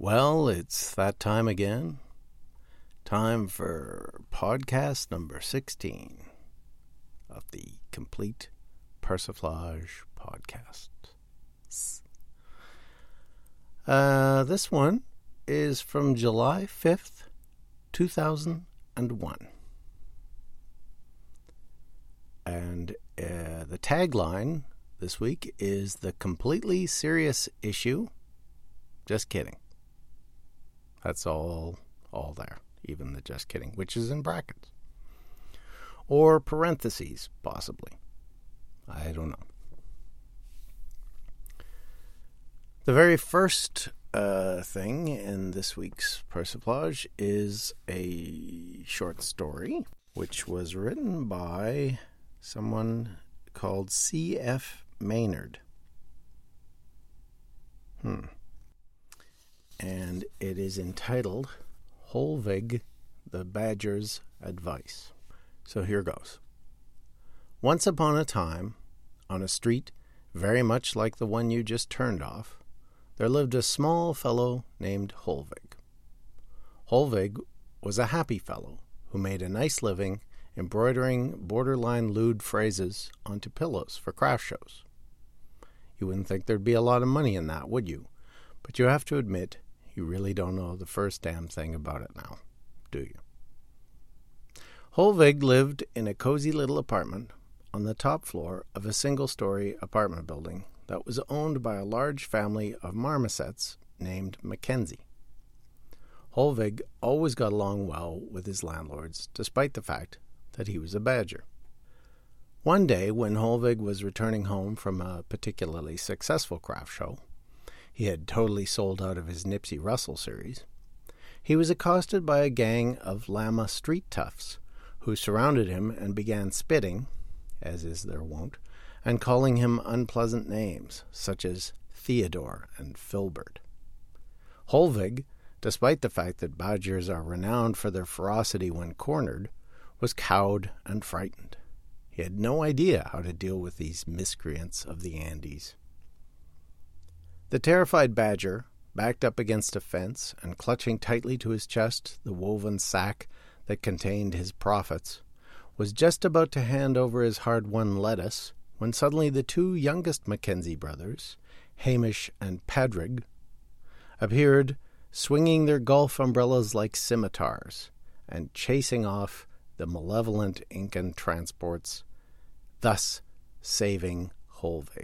Well, it's that time again. Time for podcast number 16 of the Complete Persiflage podcast. This one is from July 5th, 2001. And the tagline this week is the completely serious issue. Just kidding. That's all there. Even the just kidding, which is in brackets. Or parentheses, possibly. I don't know. The very first thing in this week's Persiflage is a short story, which was written by someone called C.F. Maynard. And it is entitled Holvig the Badger's Advice. So here goes. Once upon a time, on a street very much like the one you just turned off, there lived a small fellow named Holvig. Holvig was a happy fellow who made a nice living embroidering borderline lewd phrases onto pillows for craft shows. You wouldn't think there'd be a lot of money in that, would you? But you have to admit, you really don't know the first damn thing about it now, do you? Holvig lived in a cozy little apartment on the top floor of a single-story apartment building that was owned by a large family of marmosets named Mackenzie. Holvig always got along well with his landlords, despite the fact that he was a badger. One day, when Holvig was returning home from a particularly successful craft show, he had totally sold out of his Nipsey Russell series, he was accosted by a gang of Lama street toughs who surrounded him and began spitting, as is their wont, and calling him unpleasant names, such as Theodore and Filbert. Holvig, despite the fact that badgers are renowned for their ferocity when cornered, was cowed and frightened. He had no idea how to deal with these miscreants of the Andes. The terrified badger, backed up against a fence and clutching tightly to his chest the woven sack that contained his profits, was just about to hand over his hard-won lettuce when suddenly the two youngest Mackenzie brothers, Hamish and Padraig, appeared, swinging their golf umbrellas like scimitars and chasing off the malevolent Incan transports, thus saving Holvig.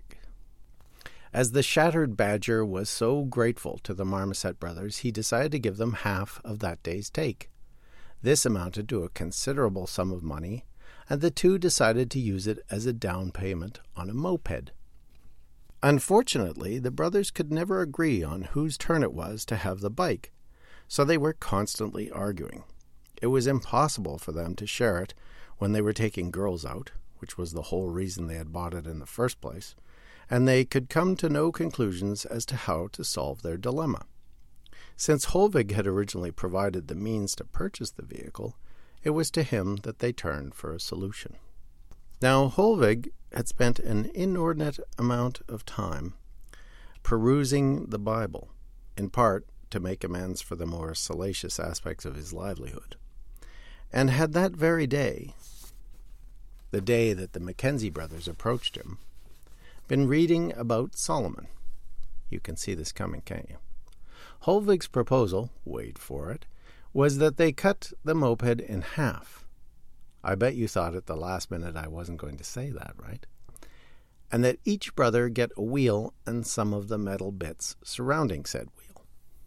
As the shattered badger was so grateful to the Marmoset brothers, he decided to give them half of that day's take. This amounted to a considerable sum of money, and the two decided to use it as a down payment on a moped. Unfortunately, the brothers could never agree on whose turn it was to have the bike, so they were constantly arguing. It was impossible for them to share it when they were taking girls out, which was the whole reason they had bought it in the first place, and they could come to no conclusions as to how to solve their dilemma. Since Holvig had originally provided the means to purchase the vehicle, it was to him that they turned for a solution. Now, Holvig had spent an inordinate amount of time perusing the Bible, in part to make amends for the more salacious aspects of his livelihood, and had that very day, the day that the Mackenzie brothers approached him, been reading about Solomon. You can see this coming, can't you? Holvig's proposal, wait for it, was that they cut the moped in half. I bet you thought at the last minute I wasn't going to say that, right? And that each brother get a wheel and some of the metal bits surrounding said wheel.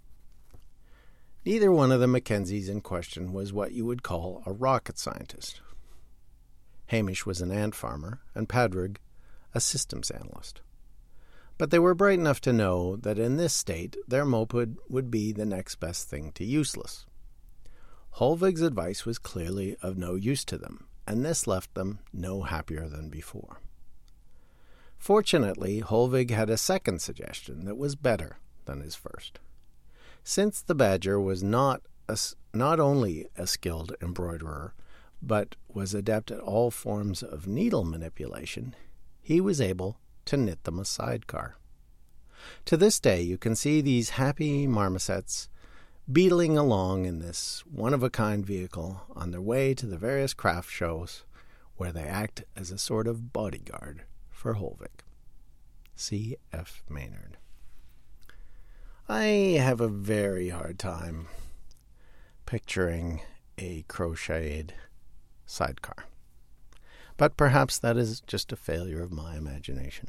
Neither one of the Mackenzies in question was what you would call a rocket scientist. Hamish was an ant farmer, and Padraig a systems analyst. But they were bright enough to know that in this state their moped would be the next best thing to useless. Holvig's advice was clearly of no use to them, and this left them no happier than before. Fortunately, Holvig had a second suggestion that was better than his first. Since the badger was not only a skilled embroiderer, but was adept at all forms of needle manipulation, he was able to knit them a sidecar. To this day, you can see these happy marmosets beetling along in this one-of-a-kind vehicle on their way to the various craft shows where they act as a sort of bodyguard for Holvik. C. F. Maynard. I have a very hard time picturing a crocheted sidecar, but perhaps that is just a failure of my imagination.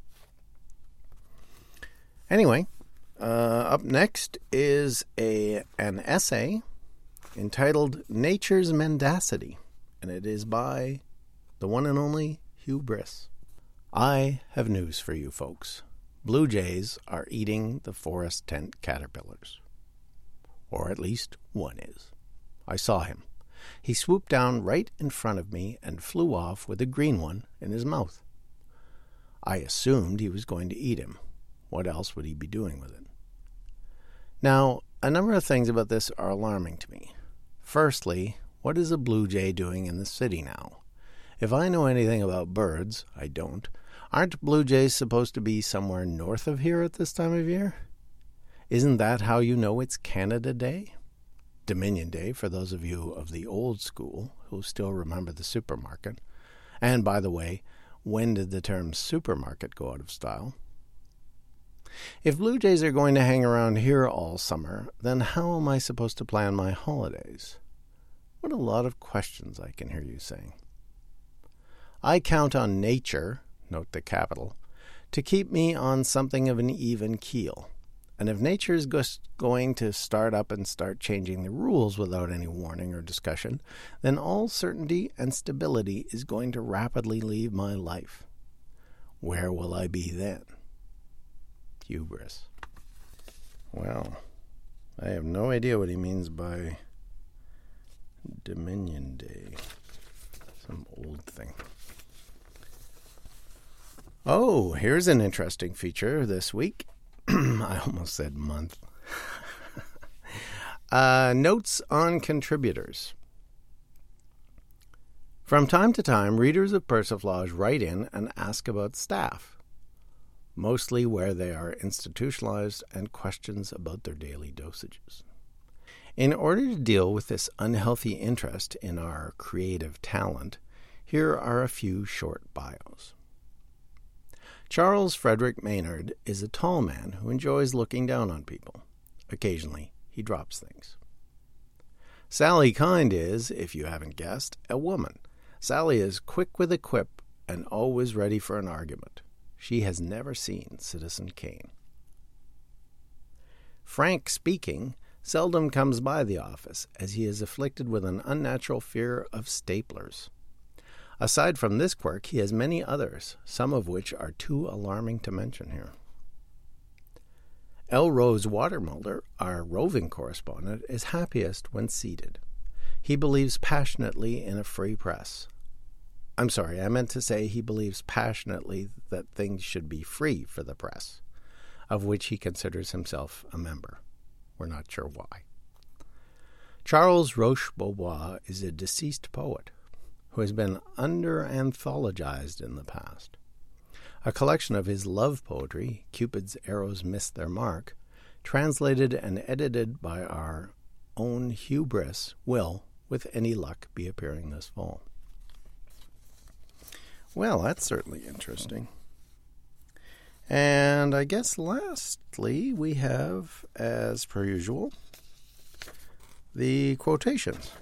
Anyway, up next is an essay entitled Nature's Mendacity, and it is by the one and only Hugh Briss. I have news for you folks. Blue jays are eating the forest tent caterpillars. Or at least one is. I saw him. He swooped down right in front of me and flew off with a green one in his mouth. I assumed he was going to eat him. What else would he be doing with it? Now, a number of things about this are alarming to me. Firstly, what is a blue jay doing in the city now? If I know anything about birds, I don't. Aren't blue jays supposed to be somewhere north of here at this time of year? Isn't that how you know it's Canada Day? Dominion Day, for those of you of the old school who still remember the supermarket. And by the way, when did the term supermarket go out of style? If blue jays are going to hang around here all summer, then how am I supposed to plan my holidays? What a lot of questions I can hear you saying. I count on nature, note the capital, to keep me on something of an even keel. And if nature is just going to start up and start changing the rules without any warning or discussion, then all certainty and stability is going to rapidly leave my life. Where will I be then? Hubris. Well, I have no idea what he means by Dominion Day. Some old thing. Oh, here's an interesting feature this week. I almost said month. Notes on contributors. From time to time, readers of Persiflage write in and ask about staff, mostly where they are institutionalized, and questions about their daily dosages. In order to deal with this unhealthy interest in our creative talent, here are a few short bios. Charles Frederick Maynard is a tall man who enjoys looking down on people. Occasionally, he drops things. Sally Kind is, if you haven't guessed, a woman. Sally is quick with a quip and always ready for an argument. She has never seen Citizen Kane. Frank Speaking seldom comes by the office, as he is afflicted with an unnatural fear of staplers. Aside from this quirk, he has many others, some of which are too alarming to mention here. L. Rose Watermulder, our roving correspondent, is happiest when seated. He believes passionately in a free press. I'm sorry, I meant to say he believes passionately that things should be free for the press, of which he considers himself a member. We're not sure why. Charles Roche-Beaubois is a deceased poet who has been under-anthologized in the past. A collection of his love poetry, Cupid's Arrows Miss Their Mark, translated and edited by our own Hugh Briss, will, with any luck, be appearing this fall. Well, that's certainly interesting. And I guess lastly, we have, as per usual, the quotations.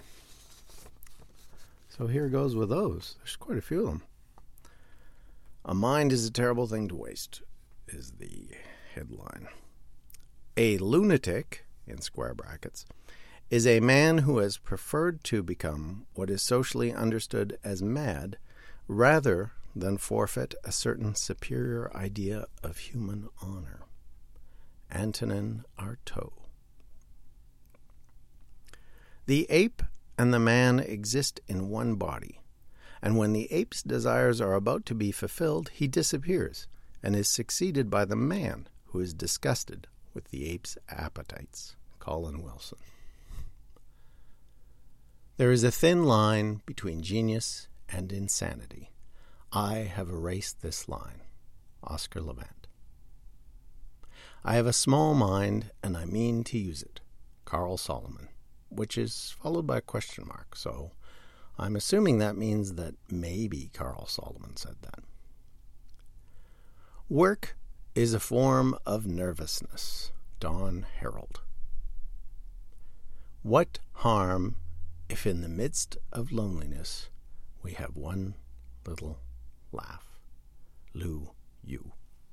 So here goes with those. There's quite a few of them. A mind is a terrible thing to waste, is the headline. A lunatic, in square brackets, is a man who has preferred to become what is socially understood as mad rather than forfeit a certain superior idea of human honor. Antonin Artaud. The ape and the man exist in one body, and when the ape's desires are about to be fulfilled, he disappears and is succeeded by the man who is disgusted with the ape's appetites. Colin Wilson. There is a thin line between genius and insanity. I have erased this line. Oscar Levant. I have a small mind, and I mean to use it. Carl Solomon, which is followed by a question mark, so I'm assuming that means that maybe Carl Solomon said that. Work is a form of nervousness. Don Herold. What harm if in the midst of loneliness we have one little laugh? Lou Yu.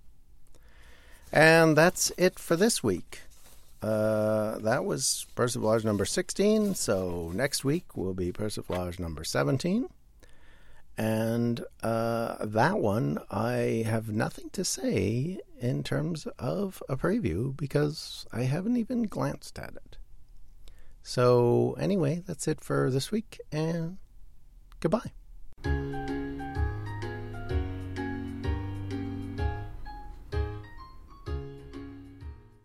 And that's it for this week. That was persiflage number 16, so next week will be persiflage number 17. And that one, I have nothing to say in terms of a preview because I haven't even glanced at it. So anyway, that's it for this week, and goodbye.